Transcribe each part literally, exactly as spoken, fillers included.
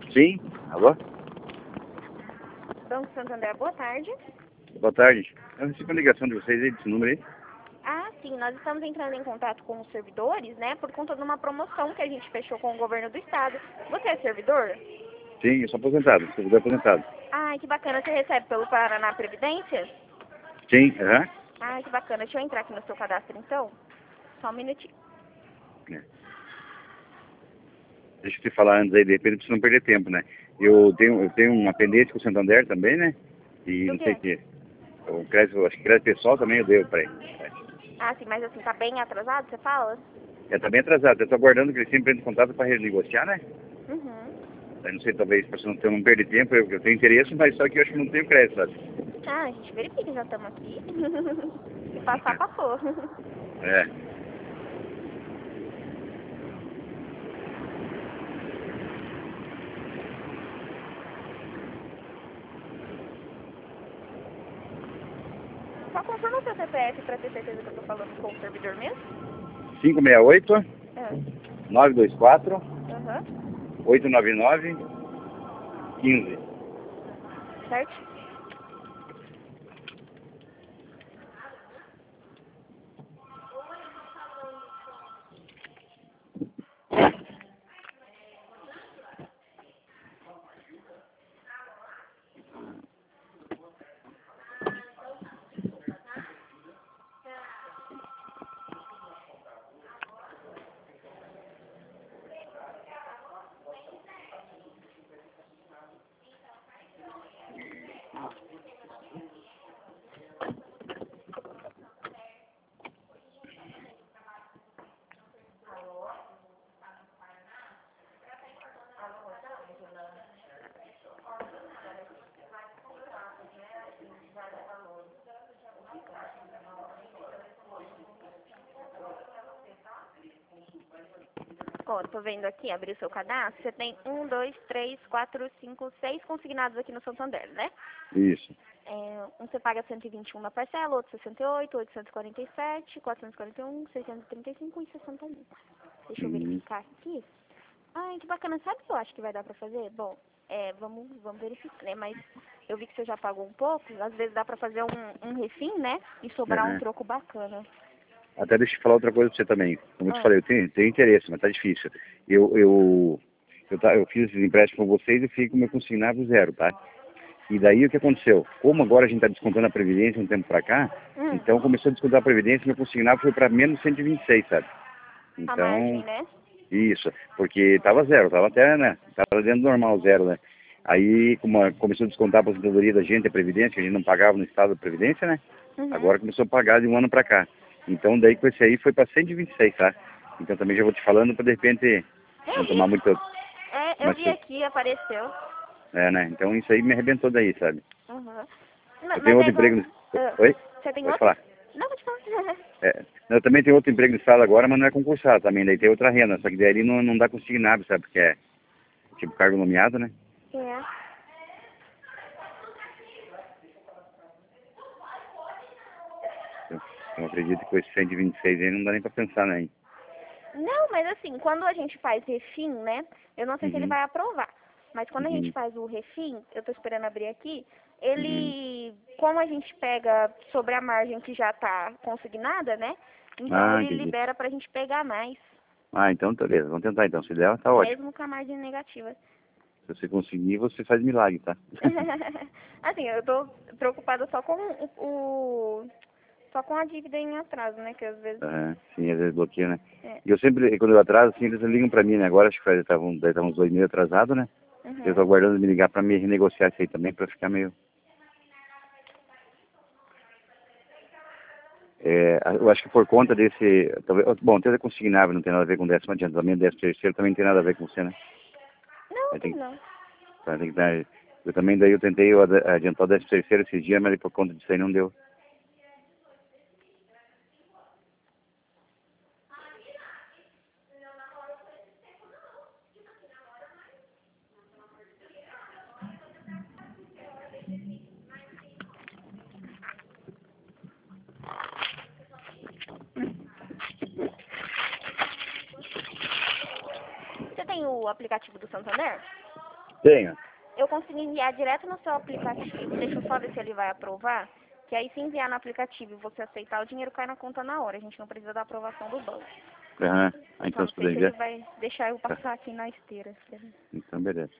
Sim, alô? Banco Santander, boa tarde. Boa tarde. Eu recebi uma ligação de vocês aí, desse número aí. Ah, sim, nós estamos entrando em contato com os servidores, né, por conta de uma promoção que a gente fechou com o governo do estado. Você é servidor? Sim, eu sou aposentado, servidor aposentado. Ai, que bacana. Você recebe pelo Paraná Previdência? Sim, aham. Ai, que bacana. Deixa eu entrar aqui no seu cadastro, então. Só um minutinho. É. Deixa eu te falar antes aí, de repente, pra você não perder tempo, né? Eu tenho, eu tenho uma pendência com o Santander também, né? E Do não sei o quê? que. O crédito, acho que crédito pessoal também eu devo pra ele. Ah, sim, mas assim, tá bem atrasado, você fala? É, tá bem atrasado. Eu tô aguardando que ele sempre entre em contato pra renegociar, né? Uhum. Eu não sei, talvez, pra você não, ter, não perder tempo, eu, eu tenho interesse, mas só que eu acho que não tenho crédito, sabe? Ah, a gente verifica, já estamos aqui. Se passar, passou. É. Só confirma o seu C P F pra ter certeza que eu tô falando com o servidor mesmo. cinco seis oito, É. nove dois quatro, Aham. oito nove nove, quinze. Certo? Ó, tô vendo aqui, abrir o seu cadastro, você tem um, dois, três, quatro, cinco, seis consignados aqui no Santander, né? Isso. É, um você paga cento e vinte e um na parcela, outro sessenta e oito, oitocentos e quarenta e sete, quatrocentos e quarenta e um, seiscentos e trinta e cinco e sessenta e um. Deixa eu Uhum. verificar aqui. Ai, que bacana. Sabe o que eu acho que vai dar pra fazer? Bom, é, vamos, vamos verificar, né? Mas eu vi que você já pagou um pouco, às vezes dá pra fazer um, um refim, né? E sobrar um Uhum. troco bacana. Até deixa eu falar outra coisa pra você também. Como eu te Ah, falei, eu tenho, tenho interesse, mas tá difícil. Eu, eu, eu, tá, eu fiz esses empréstimos com vocês e fiquei com o meu consignado zero, tá? E daí o que aconteceu? Como agora a gente tá descontando a Previdência um tempo pra cá, hum, então começou a descontar a Previdência e meu consignado foi pra menos cento e vinte e seis, sabe? a margem, Então, né? isso, porque tava zero, tava até, né? Tava dentro do normal, zero, né? Aí, como a- começou a descontar a aposentadoria da gente, a Previdência, que a gente não pagava no estado da Previdência, né? Uhum. Agora começou a pagar de um ano pra cá. Então, daí com esse aí foi pra cento e vinte e seis, tá? Então também já vou te falando pra de repente Eu não tomar vi. muito. É, eu Mas, vi aqui, apareceu. é, né? Então isso aí me arrebentou daí, sabe? Uhum. Não, Eu tenho mas é outro igual. emprego. No... Ah, Oi? você tem Pode outro? falar. Não, pode falar. É, eu também tenho outro emprego no estado agora, mas não é concursado também. Daí tem outra renda, só que daí ali não, não dá consignado, sabe? Porque é tipo cargo nomeado, né? É. Eu, eu acredito que com esse cento e vinte e seis aí não dá nem pra pensar, né? Não, mas assim, quando a gente faz refim, né? Eu não sei se ele Uhum, vai aprovar. Mas quando a gente uhum, faz o refim, eu tô esperando abrir aqui, uhum. ele, como a gente pega sobre a margem que já tá consignada, né? Então Ah, ele entendi. libera pra gente pegar mais, Ah, então tá beleza. Vamos tentar então. Se der, tá ótimo. mesmo com a margem negativa. Se você conseguir, você faz milagre, tá? Assim, eu tô preocupada só com o, o- só com a dívida em atraso, né? Que às vezes. Aham, sim, às vezes bloqueia, né? É. E eu sempre, quando eu atraso, assim, eles ligam pra mim, né? Agora acho que faz, tava, um- deve estar uns dois meses atrasado, né? Eu tô Uhum. aguardando me ligar pra me renegociar isso aí também, pra ficar meio... É, eu acho que por conta desse... Talvez, bom, tem consignável, não tem nada a ver com décimo adiantamento, décimo terceiro também não tem nada a ver com você, né? Não, Aí tem tem, não. tá, tem que dar, eu também, daí eu tentei eu ad- adiantar o décimo terceiro esse dia, mas por conta disso aí não deu. Você tem o aplicativo do Santander? Tenho. Eu consegui enviar direto no seu aplicativo. Deixa eu só ver se ele vai aprovar. Que aí se enviar no aplicativo e você aceitar, o dinheiro cai na conta na hora. A gente não precisa da aprovação do banco. Aham. Ah, Só então não se sei puder se ele enviar. vai deixar eu passar aqui na esteira. Então, beleza.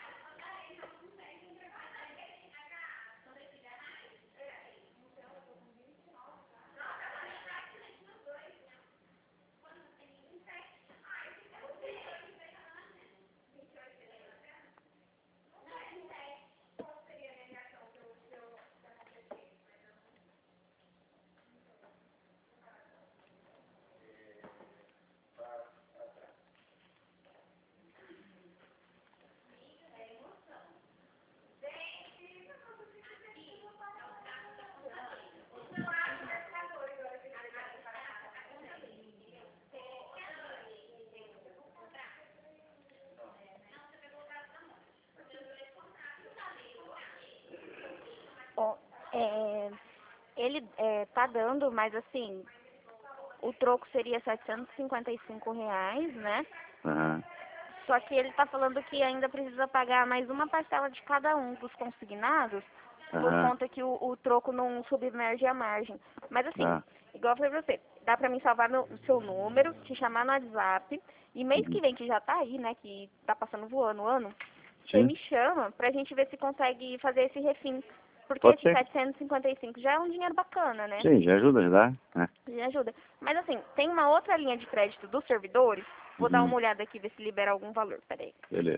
Ó, é, ele é, tá dando, mas assim, o troco seria setecentos e cinquenta e cinco reais, né? Aham. Só que ele tá falando que ainda precisa pagar mais uma parcela de cada um dos consignados, por Aham. conta que o, o troco não submerge a margem. Mas assim, Tá. igual eu falei pra você, dá pra mim salvar meu, o seu número, te chamar no WhatsApp, e mês Uhum. que vem, que já tá aí, né, que tá passando voando o ano, você Sim. me chama pra gente ver se consegue fazer esse refim. Porque Pode esse ser. setecentos e cinquenta e cinco já é um dinheiro bacana, né? Sim, já ajuda, já dá. É. Me ajuda. Mas assim, tem uma outra linha de crédito dos servidores. Vou dar Uhum. uma olhada aqui, ver se libera algum valor. Peraí. Beleza.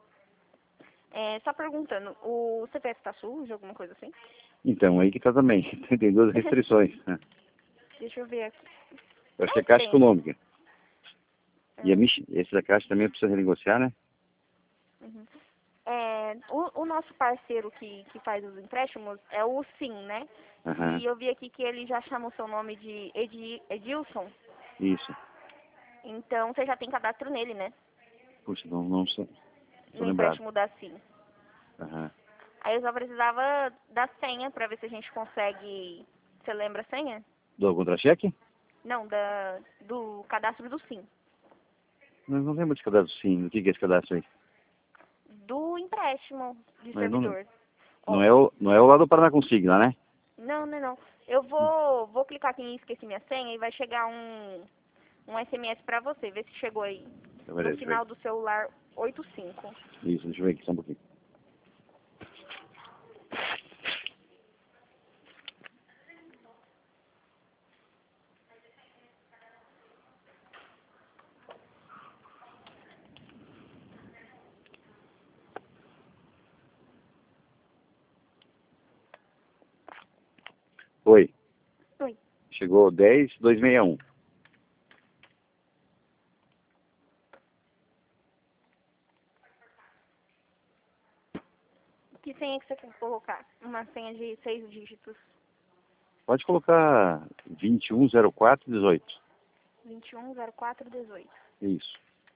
É, só perguntando, o C P F tá sujo, alguma coisa assim? Então, aí que tá também. Tem duas restrições. Né? Deixa eu ver aqui. Eu achei Não Caixa tem. Econômica. E a Hum, Mich... esse da Caixa também precisa renegociar, né? uhum. É, o, o nosso parceiro que, que faz os empréstimos é o Sim, né? Aham. E eu vi aqui que ele já chama o seu nome de Edi, Edilson. Isso. Então você já tem cadastro nele, né? Puxa, não, não sou, sou No lembrado. empréstimo da Sim. Aham. Aí eu só precisava da senha pra ver se a gente consegue. Você lembra a senha? Do contra-cheque? Não, da, do cadastro do Sim. Nós não temos de cadastro sim. O que que é esse cadastro aí? Do empréstimo de Mas não, servidor. não, Ó, é o, não é o lá do Paraná Consigna, né? não, não, não. Eu vou, vou clicar aqui em esqueci minha senha e vai chegar um, um S M S pra você. Vê se chegou aí. Então, No beleza, deixa eu final do celular oitenta e cinco. ver. Isso, deixa eu ver aqui só um pouquinho. Oi. Oi. Chegou dez mil duzentos e sessenta e um. Que senha que você quer colocar? Uma senha de seis dígitos. Pode colocar vinte e um zero quatro dezoito. vinte e um zero quatro dezoito. Isso.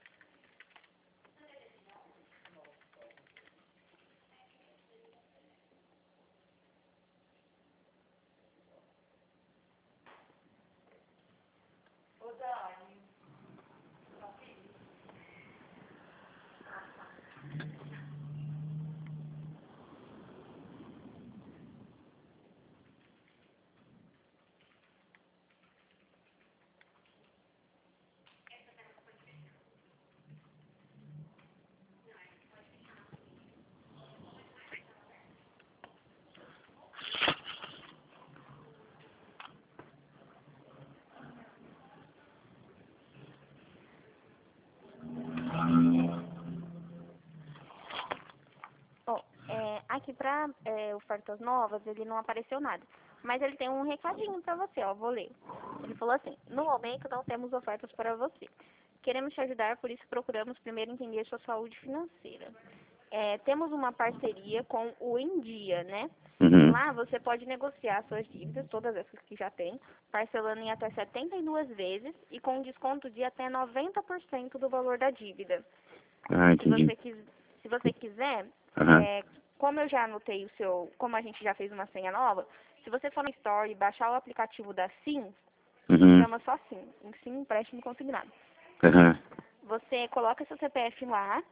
Ó, é, aqui pra é, ofertas novas, ele não apareceu nada. Mas ele tem um recadinho pra você, ó, vou ler. Ele falou assim, no momento não temos ofertas para você. Queremos te ajudar, por isso procuramos primeiro entender sua saúde financeira. É, temos uma parceria com o Endia, né? Uhum. Lá você pode negociar suas dívidas, todas essas que já tem, parcelando em até setenta e duas vezes e com um desconto de até noventa por cento do valor da dívida. Ah, Se entendi. você, quis, se você quiser, Aham. é, como eu já anotei o seu, como a gente já fez uma senha nova, se você for no Store e baixar o aplicativo da Sim, Uhum. chama só Sim, em Sim Empréstimo Consignado. Aham. Você coloca seu C P F lá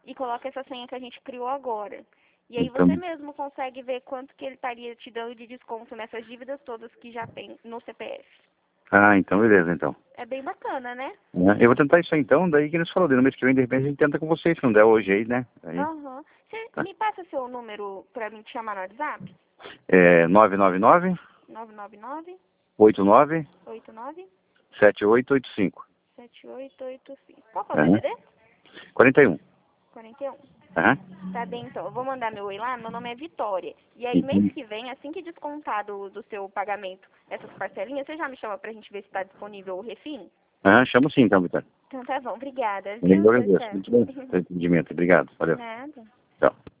e coloca essa senha que a gente criou agora. E aí Então, você mesmo consegue ver quanto que ele estaria te dando de desconto nessas dívidas todas que já tem no C P F. ah, então beleza, então. É bem bacana, né? Né? Eu vou tentar isso aí, então, daí que eles falaram, daí no mês que vem, de repente, a gente tenta com vocês, se não der hoje aí, né? Aí, Aham. Você tá. me passa seu número pra mim te chamar no WhatsApp? É nove nove nove, nove nove nove, oito nove, oito nove, sete oito oito cinco. sete oito oito cinco. Qual que é o Aham. D D D? quarenta e um. quarenta e um. Aham. Tá bem, então. Eu vou mandar meu oi lá. Meu nome é Vitória. E aí, mês Uhum. que vem, assim que descontar do, do seu pagamento essas parcelinhas, você já me chama pra gente ver se tá disponível o refim? Aham, chamo sim, então, Vitória. Então tá bom. Obrigada, Eu viu? Tchau, agradeço. tchau. Muito bem. Pelo entendimento. Obrigado. Valeu. Nada. Tchau.